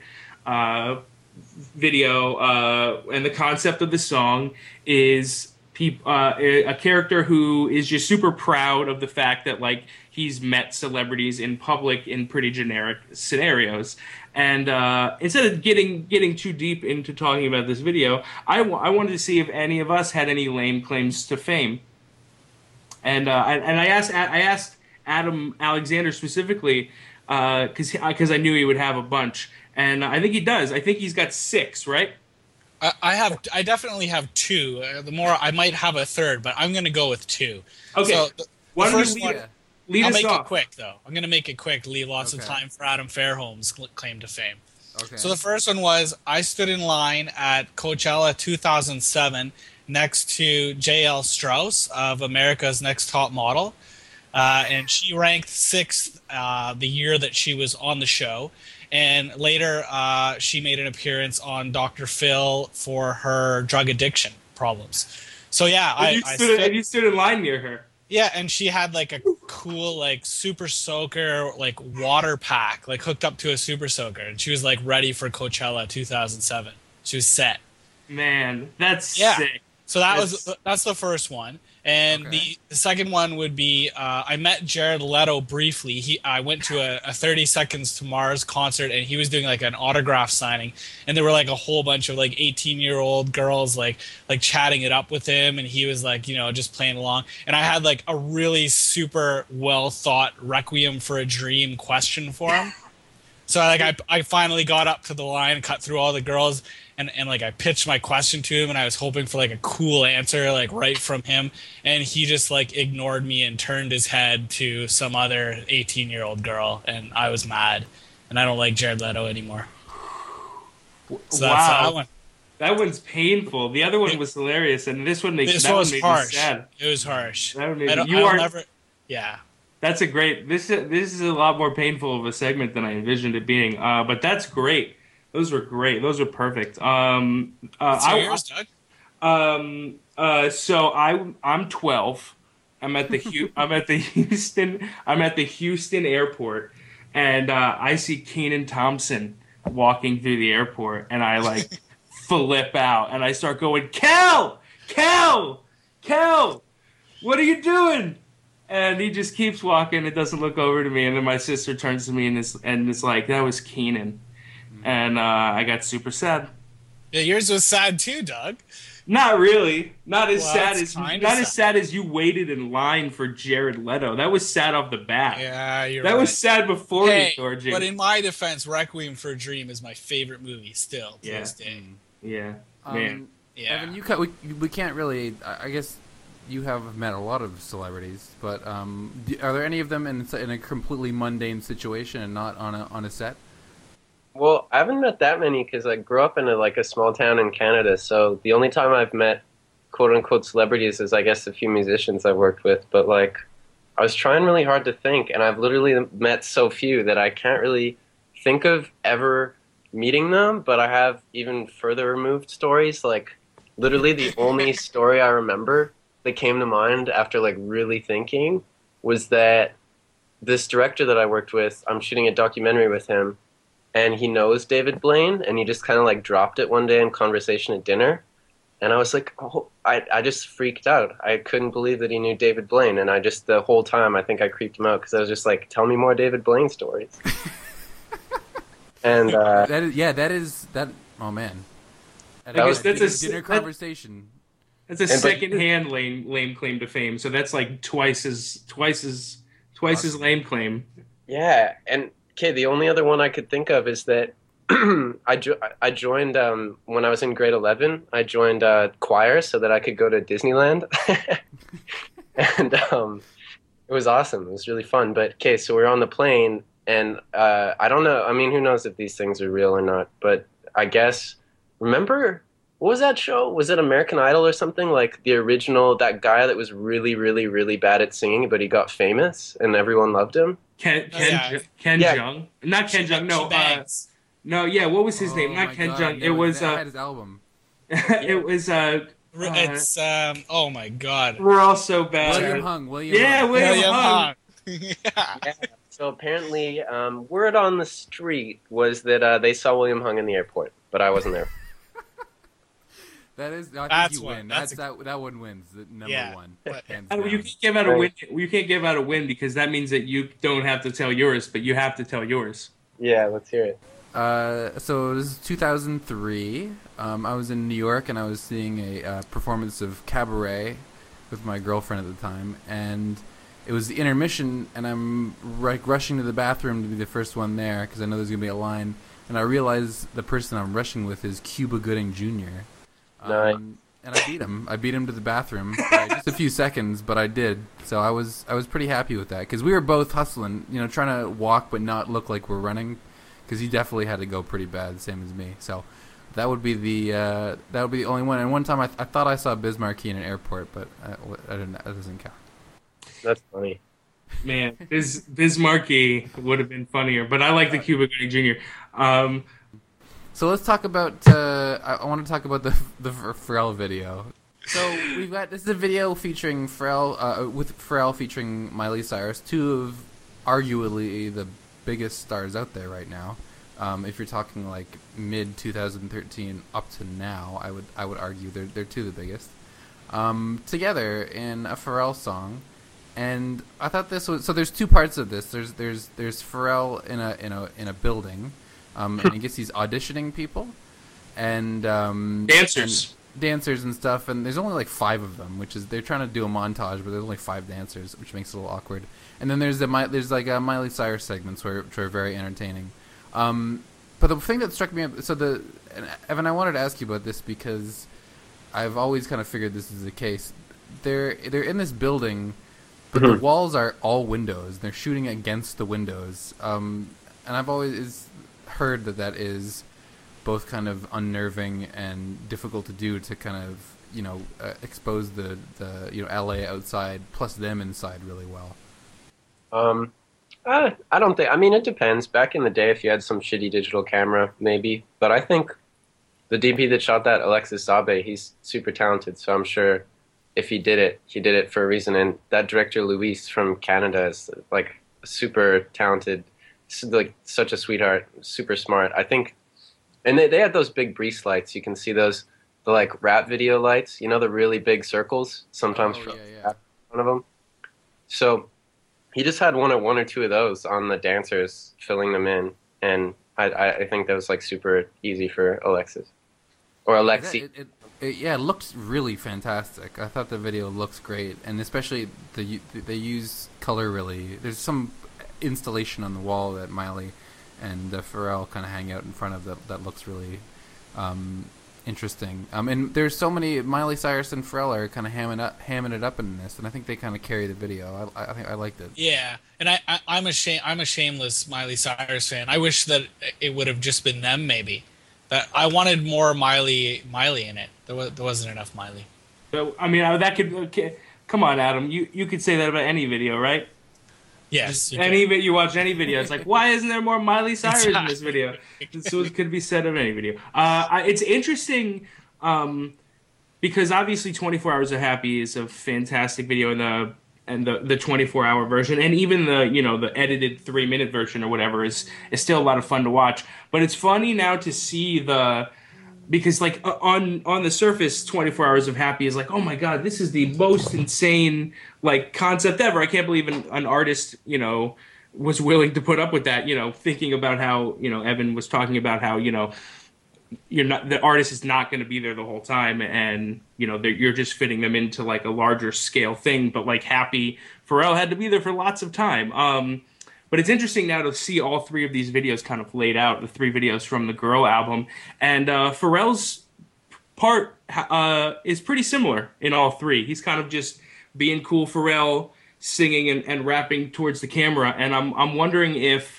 video. And the concept of the song is a character who is just super proud of the fact that like he's met celebrities in public in pretty generic scenarios. And instead of getting too deep into talking about this video, I wanted to see if any of us had any lame claims to fame. And I asked Adam Alexander specifically because I knew he would have a bunch, and I think he does. I think he's got 6, right? I definitely have 2. The more I might have a third, but I'm going to go with 2. Okay. So Why don't first you one, lead I'll us make off. it quick though. I'm going to make it quick. Leave lots of time for Adam Fairholm's claim to fame. Okay. So the first one was I stood in line at Coachella 2007 next to J.L. Strauss of America's Next Top Model. And she ranked 6th the year that she was on the show. And later, she made an appearance on Dr. Phil for her drug addiction problems. So yeah, you stood in line near her. Yeah, and she had like a cool like super soaker like water pack like hooked up to a super soaker, and she was like ready for Coachella 2007. She was set. Man, that's sick. So that's the first one. And the second one would be I met Jared Leto briefly. I went to a 30 Seconds to Mars concert, and he was doing like an autograph signing, and there were like a whole bunch of like 18-year-old girls like chatting it up with him, and he was like, you know, just playing along. And I had like a really super well thought Requiem for a Dream question for him. So like I finally got up to the line, cut through all the girls, and like I pitched my question to him, and I was hoping for like a cool answer like right from him, and he just like ignored me and turned his head to some other 18-year-old girl, and I was mad, and I don't like Jared Leto anymore. So that's that one. That one's painful. The other one was hilarious, and this one makes harsh. Me sad. It was harsh. That would Yeah. That's a great. This is a lot more painful of a segment than I envisioned it being. But that's great. Those were great. Those were perfect. So I'm 12. I'm at the Houston airport, and I see Kenan Thompson walking through the airport, and I like flip out, and I start going, Kel, what are you doing? And he just keeps walking. It doesn't look over to me, and then my sister turns to me and is like, "That was Kenan," and I got super sad. Yeah, yours was sad too, Doug. Not really. Not as sad as you waited in line for Jared Leto. That was sad off the bat. Yeah, you're That right. was sad before you saw Jared. But in my defense, Requiem for a Dream is my favorite movie still to this day. Yeah, man. Yeah. Evan, we can't really. I guess you have met a lot of celebrities, but are there any of them in a completely mundane situation and not on a set? Well, I haven't met that many because I grew up in a small town in Canada. So the only time I've met quote unquote celebrities is, I guess, a few musicians I've worked with. But I was trying really hard to think, and I've literally met so few that I can't really think of ever meeting them. But I have even further removed stories. Literally the only story I remember that came to mind after really thinking was that this director that I worked with, I'm shooting a documentary with him, and he knows David Blaine, and he just kind of dropped it one day in conversation at dinner, and I was like, oh, I just freaked out. I couldn't believe that he knew David Blaine, and the whole time I think I creeped him out because I was just like, tell me more David Blaine stories. And that is oh man, that's a dinner conversation. That's a second-hand lame claim to fame. So that's twice as lame claim. Yeah, and okay, the only other one I could think of is that I joined when I was in grade 11. I joined choir so that I could go to Disneyland, and it was awesome. It was really fun. But okay, so we were on the plane, and I don't know. I mean, who knows if these things are real or not? But I guess remember. What was that show? Was it American Idol or something? The original, that guy that was really, really, really bad at singing, but he got famous and everyone loved him? Ken Jeong? Not Ken Jeong, no. What was his name? Not Ken Jeong. It was... had his album. It was... It's... oh my god. We're all so bad. William Hung. William Hung. Yeah. So apparently, word on the street was that they saw William Hung in the airport, but I wasn't there. I think you win. That one wins. The number one. You can't give out a win. You can't give out a win because that means that you don't have to tell yours, but you have to tell yours. Yeah, let's hear it. So this is 2003. I was in New York and I was seeing a performance of Cabaret with my girlfriend at the time, and it was the intermission, and I'm rushing to the bathroom to be the first one there because I know there's gonna be a line, and I realize the person I'm rushing with is Cuba Gooding Jr. Nice. And I beat him. I beat him to the bathroom by just a few seconds, but I did. So I was pretty happy with that because we were both hustling, trying to walk but not look like we're running, because he definitely had to go pretty bad, same as me. So that would be the only one. And one time I thought I saw Biz Markie in an airport, but I didn't. That doesn't count. That's funny. Man, Biz Markie would have been funnier, but I like the Cuba Gooding Jr. So let's talk about. I want to talk about the Pharrell video. So we've got this is a video featuring Pharrell with Pharrell featuring Miley Cyrus, two of arguably the biggest stars out there right now. If you're talking like mid 2013 up to now, I would argue they're two of the biggest. Together in a Pharrell song, and I thought this was so. There's two parts of this. There's Pharrell in a building, and I guess he's auditioning people and dancers and stuff. And there's only like 5 of them, which is they're trying to do a montage, but there's only 5 dancers, which makes it a little awkward. And then there's like Miley Cyrus segments which are very entertaining. But the thing that struck me, and Evan, I wanted to ask you about this because I've always kind of figured this is the case. They're in this building, but the walls are all windows. They're shooting against the windows, and I've always heard that is both kind of unnerving and difficult to do to kind of expose the LA outside plus them inside really well. I don't think. I mean, it depends. Back in the day, if you had some shitty digital camera, maybe. But I think the DP that shot that, Alexis Sabe, he's super talented. So I'm sure if he did it for a reason. And that director Luis from Canada is like super talented, like such a sweetheart, super smart. I think. And they had those big Breeze lights. You can see the like rap video lights. You know, the really big circles. Sometimes one of them. So. He just had one or two of those on the dancers, filling them in, and I think that was like super easy for Alexis or Alexi. It looked really fantastic. I thought the video looks great, and especially they use color really. There's some installation on the wall that Miley and Pharrell kind of hang out in front of that looks really interesting. And there's so many. Miley Cyrus and Pharrell are kind of hamming it up in this, and I think they kind of carry the video. I think I liked it. Yeah, and I'm a shameless Miley Cyrus fan. I wish that it would have just been them. Maybe that I wanted more Miley in it. There wasn't enough Miley. So I mean, that could come on, Adam. You could say that about any video, right? Yes. You watch any video, it's like, why isn't there more Miley Cyrus in this video? So it could be said of any video. It's interesting because obviously 24 Hours of Happy is a fantastic video and the 24-hour version, and even the edited 3-minute version or whatever is still a lot of fun to watch. But it's funny now to see because like on the surface, 24 Hours of Happy is like, oh my god, this is the most insane like concept ever. I can't believe an artist was willing to put up with that. Thinking about how Evan was talking about how the artist is not going to be there the whole time, and you're just fitting them into like a larger scale thing. But like Happy, Pharrell had to be there for lots of time. But it's interesting now to see all 3 of these videos kind of laid out, the 3 videos from the Girl album. And Pharrell's part is pretty similar in all 3. He's kind of just being cool Pharrell, singing and rapping towards the camera. And I'm wondering if,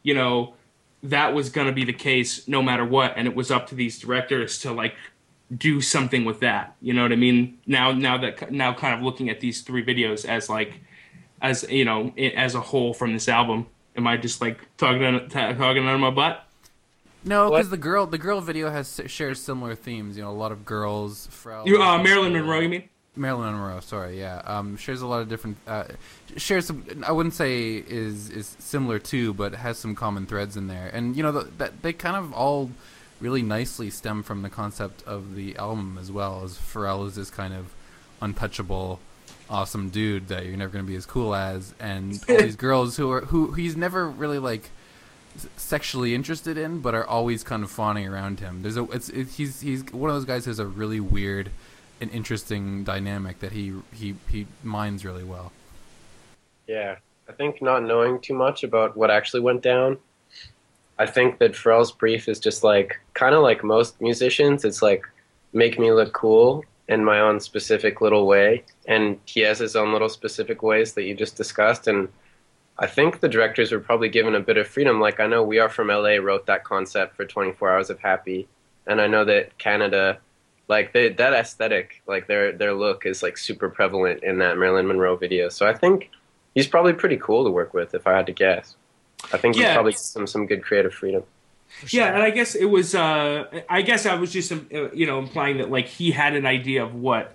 that was going to be the case no matter what. And it was up to these directors to like do something with that. You know what I mean? Now kind of looking at these 3 videos as a whole from this album. Am I just like talking on my butt? No, because the girl video shares similar themes. A lot of girls. Marilyn Monroe, you mean? Marilyn Monroe, sorry, yeah. Shares a lot of different. Shares some. I wouldn't say is similar to, but has some common threads in there. And that they kind of all really nicely stem from the concept of the album as well. As Pharrell is this kind of untouchable, awesome dude that you're never going to be as cool as, and all these girls who he's never really like sexually interested in, but are always kind of fawning around him. He's one of those guys who has a really weird and interesting dynamic that he minds really well. Yeah, I think not knowing too much about what actually went down, I think that Pharrell's brief is just like kind of like most musicians. It's like make me look cool in my own specific little way, and he has his own little specific ways that you just discussed. And I think the directors were probably given a bit of freedom. Like I know We Are From LA wrote that concept for 24 Hours of Happy, and I know that Canada, like that aesthetic, like their look is like super prevalent in that Marilyn Monroe video. So I think he's probably pretty cool to work with, if I had to guess. I think he's probably some good creative freedom. Sure. Yeah, and I guess it was. I guess I was just implying that like he had an idea of what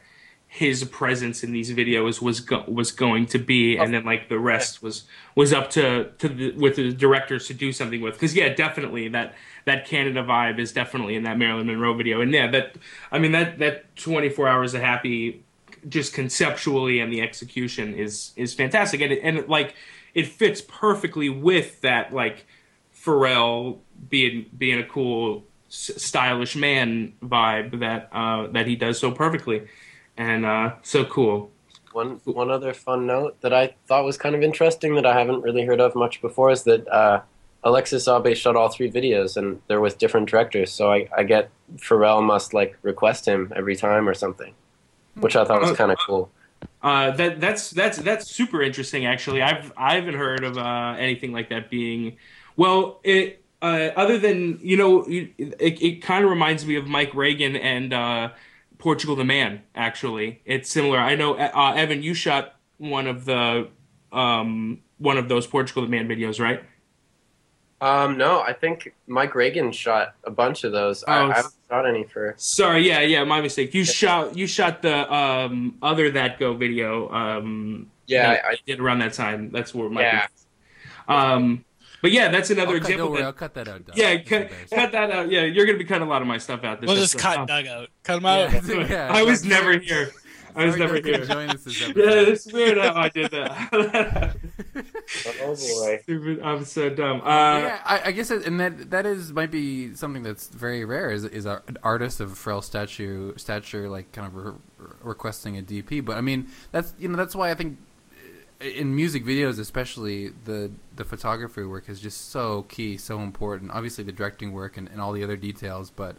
his presence in these videos was going to be, and then like the rest was up to with the directors to do something with. Because yeah, definitely that Canada vibe is definitely in that Marilyn Monroe video, and yeah, that 24 Hours of Happy, just conceptually and the execution is fantastic, and like it fits perfectly with that like Pharrell being a cool stylish man vibe that he does so perfectly. And so cool. One other fun note that I thought was kind of interesting that I haven't really heard of much before is that Alexis Abe shot all 3 videos, and they're with different directors. So I get Pharrell must like request him every time or something, which I thought was kind of cool. That's super interesting. Actually, I haven't heard of anything like that being. Well, it other than it kind of reminds me of Mike Reagan and. Portugal the Man, actually. It's similar. I know, Evan, you shot one of those Portugal the Man videos, right? No, I think Mike Reagan shot a bunch of those. I haven't shot any for... Sorry, yeah, my mistake. You shot the Other That Go video. I did around that time. That's where my... But yeah, that's another example. I'll cut that out, Doug. Yeah, cut that out. Yeah, you're going to be cutting a lot of my stuff out. We'll just cut Doug out. Cut him out. Yeah, I was never here. I was never here. Join us this episode. Yeah, it's weird how I did that. Oh boy. Stupid. I'm so dumb. Yeah, I guess, that might be something that's very rare. Is an artist of Pharrell stature like kind of requesting a DP. But I mean, that's why I think. In music videos, especially, the photography work is just so key, so important. Obviously, the directing work and all the other details, but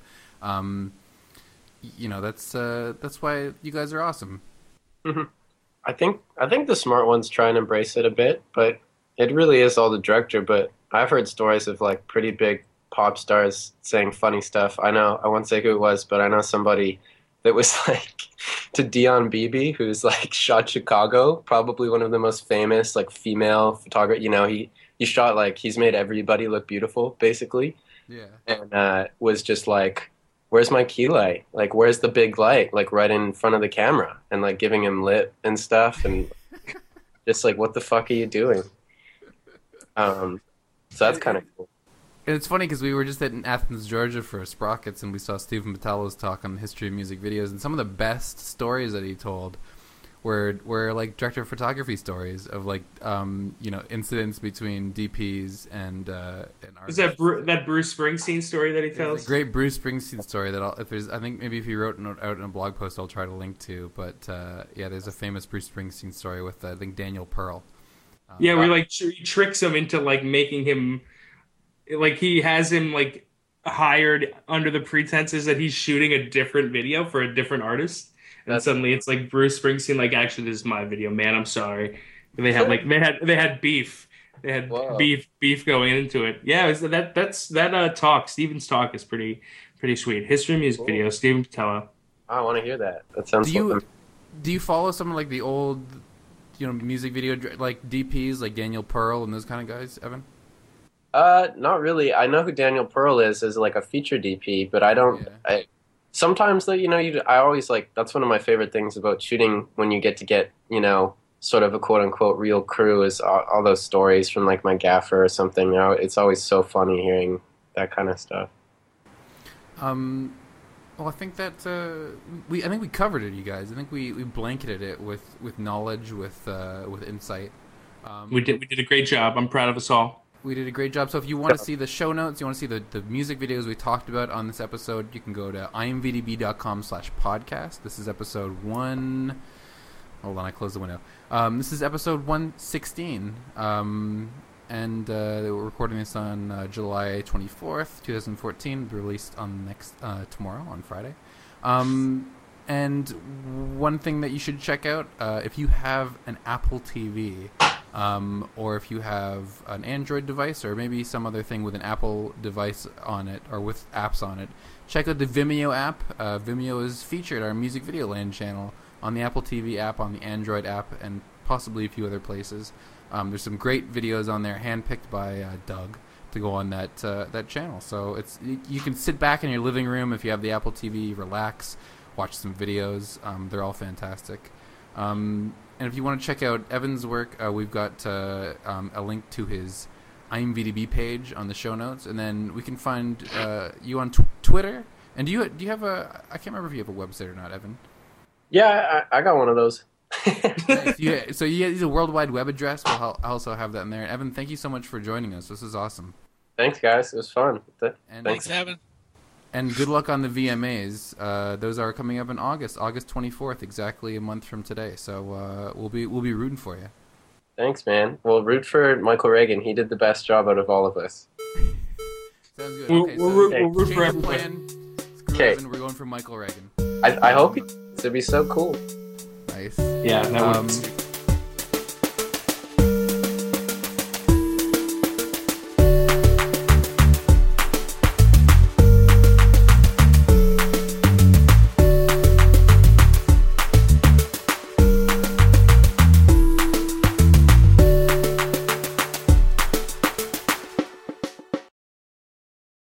that's why you guys are awesome. Mm-hmm. I think the smart ones try and embrace it a bit, but it really is all the director. But I've heard stories of like pretty big pop stars saying funny stuff. I won't say who it was, but I know somebody that was like to Dion Beebe, who's like shot Chicago, probably one of the most famous like female photographers. He shot like he's made everybody look beautiful, basically. Yeah. And was just like, where's my key light? Like, where's the big light? Like right in front of the camera, and like giving him lip and stuff, and just like, what the fuck are you doing? So that's kind of cool. And it's funny because we were just in Athens, Georgia for Sprockets, and we saw Stephen Metallo's talk on the history of music videos, and some of the best stories that he told were like director of photography stories of like incidents between DPs and artists. Is that Bruce Springsteen story that he tells? A great Bruce Springsteen story that I think maybe if he wrote out in a blog post, I'll try to link to. But there's a famous Bruce Springsteen story with I think Daniel Pearl. Where like he tricks him into like making him. Like he has him like hired under the pretenses that he's shooting a different video for a different artist, and suddenly it's like Bruce Springsteen. Like, actually, this is my video, man. I'm sorry. And they had like they had beef. They had beef going into it. Yeah, that talk. Steven's talk is pretty sweet. History of music video. Steven Patello. I want to hear that. That sounds. Do you follow some of like the old music video like DPs like Daniel Pearl and those kind of guys, Evan? Not really. I know who Daniel Pearl is as like a feature DP, but I don't. Yeah. Sometimes I always like, that's one of my favorite things about shooting when you get sort of a quote unquote real crew is all those stories from like my gaffer or something. It's always so funny hearing that kind of stuff. Well, I think that I think we covered it, you guys. I think we blanketed it with knowledge, with insight. We did a great job. I'm proud of us all. We did a great job. So if you want to see the show notes, you want to see the music videos we talked about on this episode, you can go to imvdb.com/podcast. This is episode 1. Hold on, I closed the window. This is episode 116. And we're recording this on July 24th, 2014. Released on tomorrow, on Friday. And one thing that you should check out, if you have an Apple TV... or if you have an Android device or maybe some other thing with an Apple device on it or with apps on it, check out the Vimeo app. Vimeo is featured our Music Video Land channel on the Apple TV app, on the Android app, and possibly a few other places. There's some great videos on there, handpicked by Doug to go on that channel. So you can sit back in your living room if you have the Apple TV, relax, watch some videos. They're all fantastic. And if you want to check out Evan's work, we've got a link to his IMVDB page on the show notes, and then we can find you on Twitter. And do you have a? I can't remember if you have a website or not, Evan. Yeah, I got one of those. Nice. So you use a World Wide Web address. I'll also have that in there. Evan, thank you so much for joining us. This is awesome. Thanks, guys. It was fun. Thanks, Evan. And good luck on the VMAs. Those are coming up in August 24th, exactly a month from today. So we'll be rooting for you. Thanks, man. Well, root for Michael Reagan. He did the best job out of all of us. Sounds good. Okay, we'll root for everyone. Okay. We're going for Michael Reagan. I hope it'd be so cool. Nice. Yeah, that would.